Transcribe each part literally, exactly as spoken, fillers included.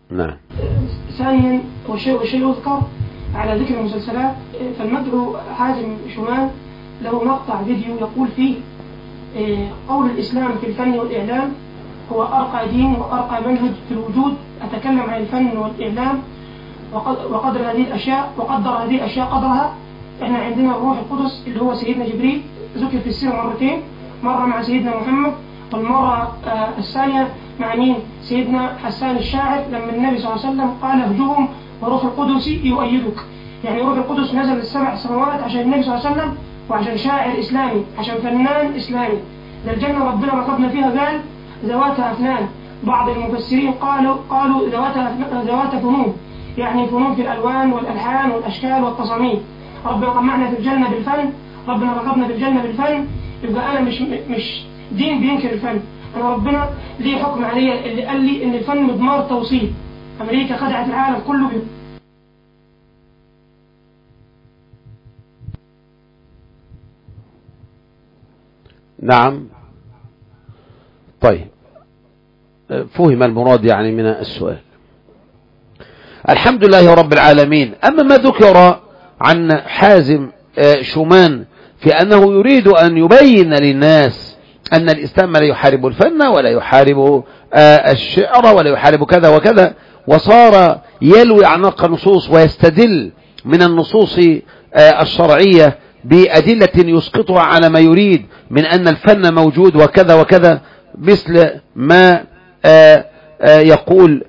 نعم. ثانيا وشيء وشيء يذكر على ذكر المسلسلات، فالمدعو حازم شومان له مقطع فيديو يقول فيه قول الإسلام في الفن والإعلام هو أرقى دين وأرقى منهج في الوجود. أتكلم عن الفن والإعلام وقدر هذه الأشياء وقدر هذه الأشياء قدرها. إحنا عندنا الروح القدس اللي هو سيدنا جبريل، ذكر في السيرة مرتين، مرة مع سيدنا محمد والمرة الثانية مع مين؟ سيدنا حسان الشاعر، لما النبي صلى الله عليه وسلم قال اهجوهم وروح القدس يؤيدك. يعني روح القدس نزل السبع سماوات عشان النبي صلى الله عليه وسلم وعشان شاعر إسلامي، عشان فنان إسلامي. الجنة ربنا ركبنا فيها قال ذوات أفنان. بعض المفسرين قالوا قالوا ذوات ذوات فنون، يعني فنون في الألوان والألحان والأشكال والتصاميم. ربنا طمعنا في الجنة بالفن، ربنا ركبنا في الجنة بالفن. يبقى أنا مش مش دين بينكر الفن، أنا ربنا ليه حكم علي اللي قال لي إن الفن مضمار توصيل. أمريكا خدعت العالم كله بيه. نعم. طيب، فهم المراد يعني من السؤال. الحمد لله رب العالمين. أما ما ذكر عن حازم شومان في أنه يريد أن يبين للناس أن الإسلام لا يحارب الفن ولا يحارب الشعر ولا يحارب كذا وكذا، وصار يلوي أعناق النصوص ويستدل من النصوص الشرعية بأدلة يسقطها على ما يريد من أن الفن موجود وكذا وكذا، مثل ما يقول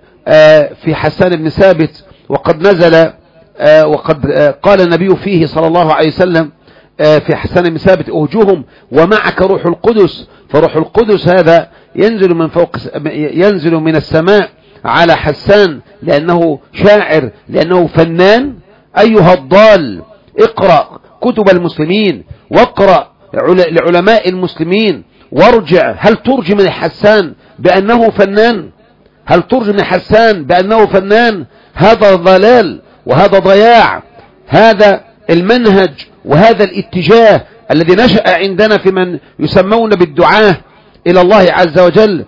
في حسان بن ثابت وقد نزل وقد قال النبي فيه صلى الله عليه وسلم في حسان بن ثابت أهجوهم ومعك روح القدس. فروح القدس هذا ينزل من فوق، ينزل من السماء على حسان لأنه شاعر، لأنه فنان. أيها الضال، اقرأ كتب المسلمين واقرأ لعلماء المسلمين وارجع. هل ترجي من حسان بأنه فنان؟ هل ترجي من حسان بأنه فنان؟ هذا ضلال وهذا ضياع. هذا المنهج وهذا الاتجاه الذي نشأ عندنا في من يسمون بالدعاة إلى الله عز وجل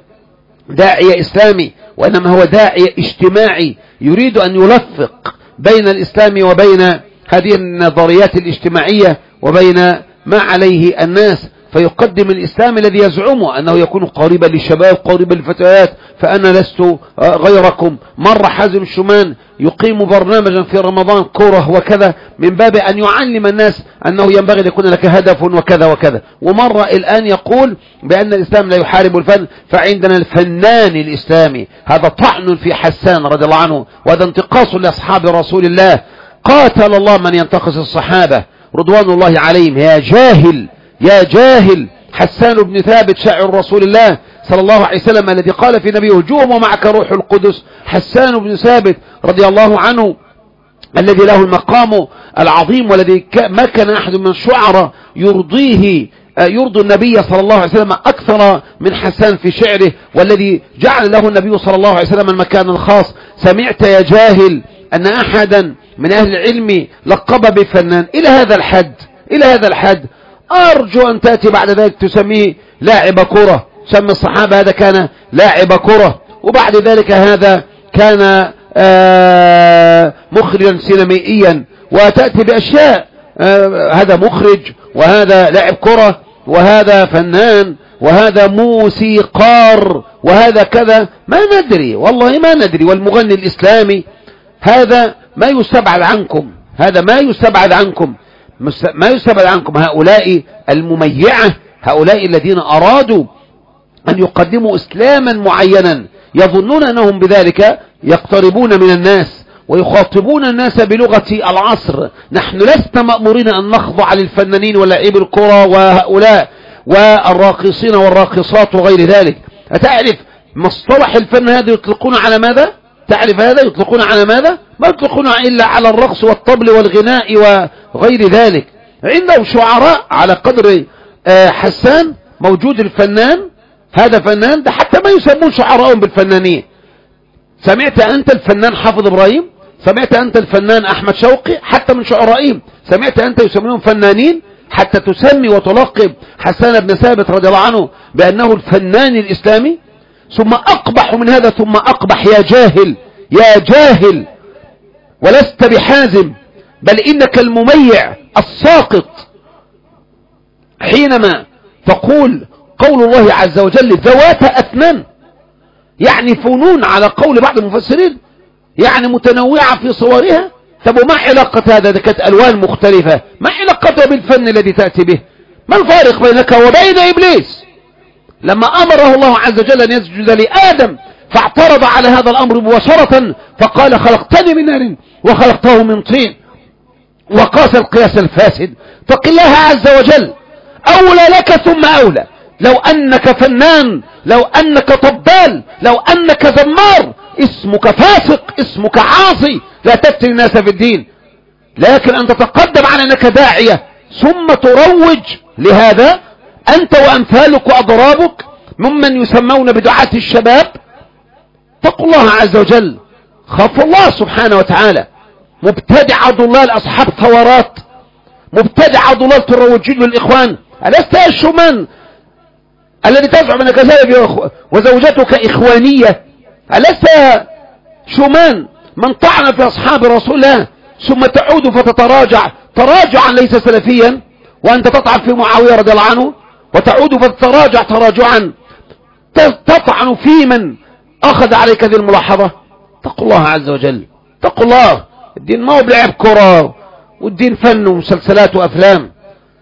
داعية إسلامي، وإنما هو داعية اجتماعي يريد أن يلفق بين الإسلام وبين هذه النظريات الاجتماعية وبين ما عليه الناس، فيقدم الإسلام الذي يزعمه أنه يكون قريبا للشباب قريبا للفتيات، فأنا لست غيركم. مر حازم شومان يقيم برنامجا في رمضان كوره وكذا من باب أن يعلم الناس أنه ينبغي أن يكون لك هدف وكذا وكذا، ومر الآن يقول بأن الإسلام لا يحارب الفن. فعندنا الفنان الإسلامي، هذا طعن في حسان رضي الله عنه، وهذا انتقاص لأصحاب رسول الله. قاتل الله من ينتقص الصحابة رضوان الله عليهم. يا جاهل يا جاهل، حسان بن ثابت شاعر رسول الله صلى الله عليه وسلم الذي قال في نبيه هجوم ومعك روح القدس. حسان بن ثابت رضي الله عنه الذي له المقام العظيم، والذي ما كان أحد من الشعراء يرضيه يرضي النبي صلى الله عليه وسلم أكثر من حسان في شعره، والذي جعل له النبي صلى الله عليه وسلم المكان الخاص. سمعت يا جاهل أن أحدا من أهل العلم لقب بفنان إلى هذا الحد إلى هذا الحد أرجو أن تأتي بعد ذلك تسميه لاعب كرة. سمي الصحابة هذا كان لاعب كرة، وبعد ذلك هذا كان مخرجا سينمائيا، وتأتي بأشياء هذا مخرج وهذا لاعب كرة وهذا فنان وهذا موسيقار وهذا كذا. ما ندري والله ما ندري. والمغني الإسلامي هذا ما يستبعد عنكم، هذا ما يستبعد عنكم ما يستبعد عنكم. هؤلاء المميعة، هؤلاء الذين أرادوا أن يقدموا إسلاما معينا يظنون أنهم بذلك يقتربون من الناس ويخاطبون الناس بلغة العصر. نحن لسنا مأمورين أن نخضع للفنانين ولاعبي الكرة وهؤلاء والراقصين والراقصات وغير ذلك. أتعرف مصطلح الفن هذا يطلقون على ماذا؟ تعرف هذا يطلقون على ماذا؟ ما يطلقون إلا على الرقص والطبل والغناء وغير ذلك. عندهم شعراء على قدر حسان موجود الفنان، هذا فنان، ده حتى ما يسمون شعراءهم بالفنانين. سمعت أنت الفنان حافظ إبراهيم؟ سمعت أنت الفنان أحمد شوقي؟ حتى من شعرائهم سمعت أنت يسمونهم فنانين؟ حتى تسمي وتلقب حسان بن ثابت رضي الله عنه بأنه الفنان الإسلامي؟ ثم أقبح من هذا، ثم أقبح يا جاهل يا جاهل ولست بحازم، بل إنك المميع الساقط حينما تقول قول الله عز وجل ذوات أثنان، يعني فنون على قول بعض المفسرين، يعني متنوعة في صورها. طب وما علاقة هذا؟ ده كانت ألوان مختلفة، ما علاقتها بالفن الذي تأتي به؟ ما الفارق بينك وبين إبليس لما أمره الله عز وجل أن يسجد لآدم فاعترض على هذا الأمر مباشرة فقال خلقتني من نار وخلقته من طين، وقاس القياس الفاسد. فق الله عز وجل أولى لك ثم أولى. لو أنك فنان، لو أنك طبال، لو أنك زمار، اسمك فاسق، اسمك عاصي، لا تفتن الناس في الدين. لكن أن تتقدم على أنك داعية ثم تروج لهذا أنت وأمثالك وأضرابك ممن يسمون بدعاة الشباب. اتقوا الله عز وجل، خافوا الله سبحانه وتعالى. مبتدع ضلال أصحاب ثورات، مبتدع ضلال تروجين للإخوان. ألست يا الشومان الذي تزعم أنك زوج وزوجتك إخوانية؟ ألست شومان من طعن في أصحاب رسول الله ثم تعود فتتراجع تراجعا ليس سلفيا، وأنت تطعن في معاوية رضي الله عنه وتعود فتتراجع تراجعا تطعن في من أخذ عليك هذه الملاحظة؟ اتقوا الله عز وجل، اتقوا الله. الدين ما هو بلعب كرة، والدين فن ومسلسلات وأفلام.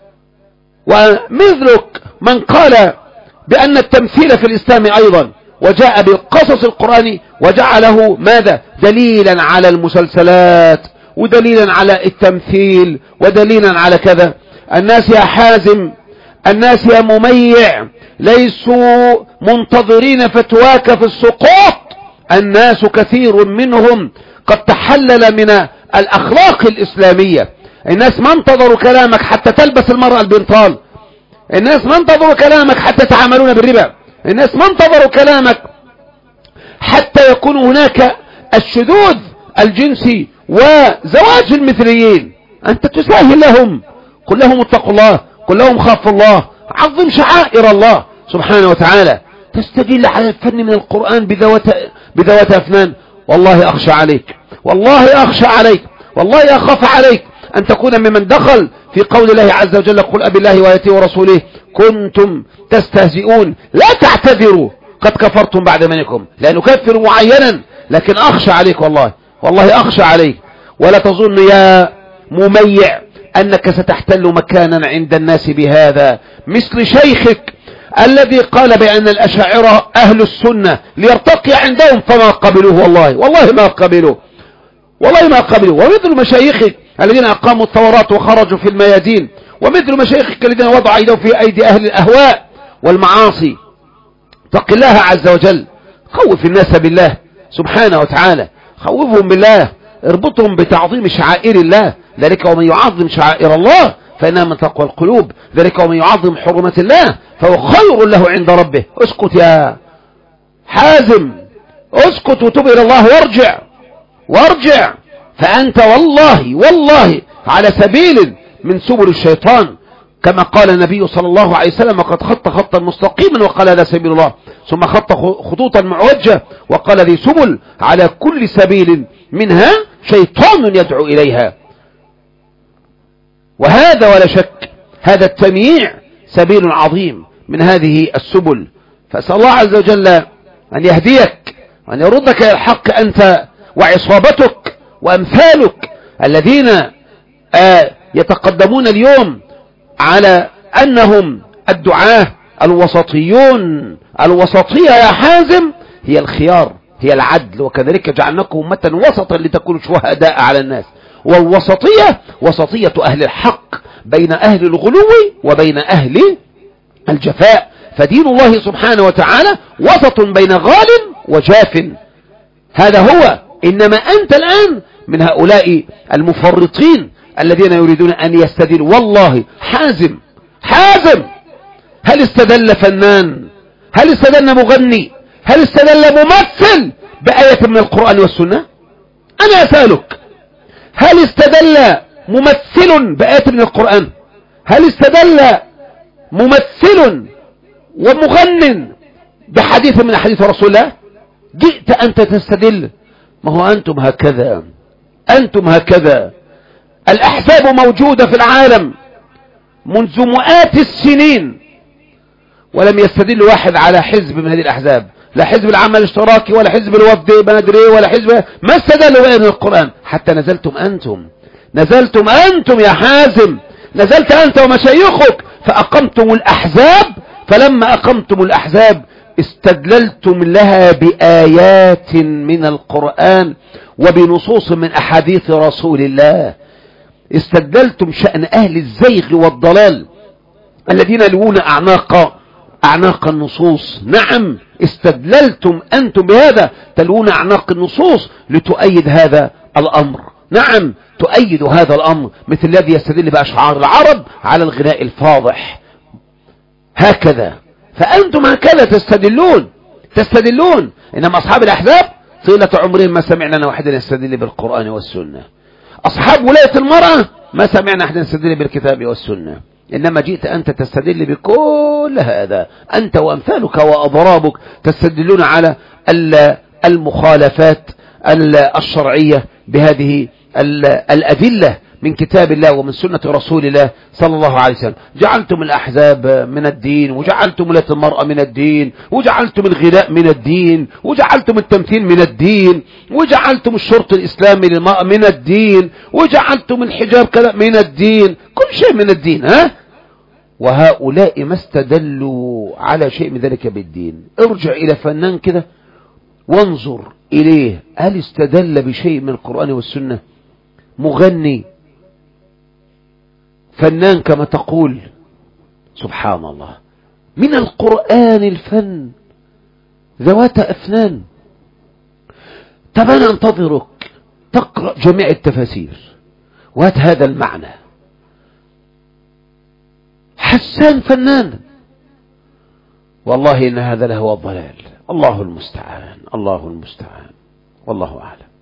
ومثلك من قال بأن التمثيل في الإسلام أيضا وجاء بالقصص القرآني وجعله ماذا؟ دليلا على المسلسلات ودليلا على التمثيل ودليلا على كذا. الناس يا حازم، الناس يا مميع ليسوا منتظرين فتواك في السقوط. الناس كثير منهم قد تحلل من الأخلاق الإسلامية. الناس ما انتظروا كلامك حتى تلبس المرأة البنطال، الناس ما انتظروا كلامك حتى يتعاملون بالربا، الناس ما انتظروا كلامك حتى يكون هناك الشذوذ الجنسي وزواج المثليين. أنت تساهل لهم. قل لهم اتقوا الله، قل لهم خافوا الله، عظم شعائر الله سبحانه وتعالى. تستدل على الفن من القرآن بذوات بذوات أفنان. والله أخشى عليك، والله أخشى عليك، والله أخاف عليك أن تكون ممن دخل في قول الله عز وجل قل أبي الله وآياته ورسوله كنتم تستهزئون لا تعتذروا قد كفرتم بعد إيمانكم. لا نكفر معينا، لكن أخشى عليك، والله والله أخشى عليك. ولا تظن يا مميع أنك ستحتل مكانا عند الناس بهذا، مثل شيخك الذي قال بأن الأشاعرة أهل السنة ليرتقي عندهم فما قبلوه، والله والله ما قبلوه، والله ما قبلوه. ومثل مشايخك الذين أقاموا الثورات وخرجوا في الميادين، ومثل مشايخك الذين وضعوا أيديهم في أيدي أهل الأهواء والمعاصي. اتق الله عز وجل، خوف الناس بالله سبحانه وتعالى، خوفهم بالله، اربطهم بتعظيم شعائر الله. ذلك ومن يعظم شعائر الله فإنها من تقوى القلوب، ذلك ومن يعظم حرمات الله فهو خير له عند ربه. اسكت يا حازم، اسكت وتب إلى الله وارجع وارجع، فأنت والله والله على سبيل من سبل الشيطان، كما قال النبي صلى الله عليه وسلم قد خط خطا مستقيما وقال هذا سبيل الله، ثم خط خطوطا معوجة وقال ذي سبل، على كل سبيل منها شيطان يدعو إليها. وهذا ولا شك هذا التمييع سبيل عظيم من هذه السبل. فأسأل الله عز وجل أن يهديك وأن يردك إلى الحق أنت وعصابتك وأمثالك الذين آه يتقدمون اليوم على أنهم الدعاة الوسطيون. الوسطية يا حازم هي الخيار، هي العدل، وكذلك جعلناكم أمة وسطا لتكونوا شهداء على الناس. والوسطية وسطية أهل الحق بين أهل الغلو وبين أهل الجفاء. فدين الله سبحانه وتعالى وسط بين غال وجاف، هذا هو. إنما أنت الآن من هؤلاء المفرطين الذين يريدون أن يستدلوا. والله حازم حازم هل استدل فنان؟ هل استدل مغني؟ هل استدل ممثل بآية من القرآن والسنة؟ أنا أسألك، هل استدل ممثل بآية من القرآن؟ هل استدل ممثل ومغن بحديث من حديث رسول الله؟ جئت أنت تستدل ما هو أنتم هكذا، أنتم هكذا. الأحزاب موجودة في العالم منذ مئات السنين، ولم يستدل واحد على حزب من هذه الأحزاب، لا حزب العمل الاشتراكي ولا حزب الوفد بندري ولا حزب، ما استدلوا بأن القرآن. حتى نزلتم أنتم، نزلتم أنتم يا حازم، نزلت أنت ومشايخك فأقمتم الأحزاب. فلما أقمتم الأحزاب استدللتم لها بآيات من القرآن وبنصوص من أحاديث رسول الله. استدللتم شأن أهل الزيغ والضلال الذين يلوون أعناق أعناق النصوص. نعم، استدللتم أنتم بهذا، تلوون أعناق النصوص لتؤيد هذا الأمر. نعم، تؤيد هذا الأمر، مثل الذي يستدل بأشعار العرب على الغناء الفاضح هكذا. فأنتم هكذا تستدلون تستدلون إنما أصحاب الأحزاب طيلة عمرهم ما سمعنا لنا واحد يستدل بالقرآن والسنة. أصحاب ولاية المرأة ما سمعنا أحد يستدل بالكتاب والسنة. إنما جئت أنت تستدل بكل هذا، أنت وأمثالك وأضرابك تستدلون على المخالفات الشرعية بهذه الأدلة من كتاب الله ومن سنة رسول الله صلى الله عليه وسلم. جعلتم الأحزاب من الدين، وجعلتم ولاية المرأة من الدين، وجعلتم الغناء من الدين، وجعلتم التمثيل من الدين، وجعلتم الشرط الإسلامي للمرأة من الدين، وجعلتم الحجاب كذا من الدين، كل شيء من الدين. ها؟ وهؤلاء ما استدلوا على شيء من ذلك بالدين. ارجع إلى فنان كده وانظر إليه، هل استدل بشيء من القرآن والسنة؟ مغني، فنان كما تقول، سبحان الله، من القرآن الفن ذوات أفنان. طب أنا انتظرك تقرأ جميع التفاسير وهات هذا المعنى. حسان فنان، والله إن هذا لهو الضلال. الله المستعان، الله المستعان، والله أعلم.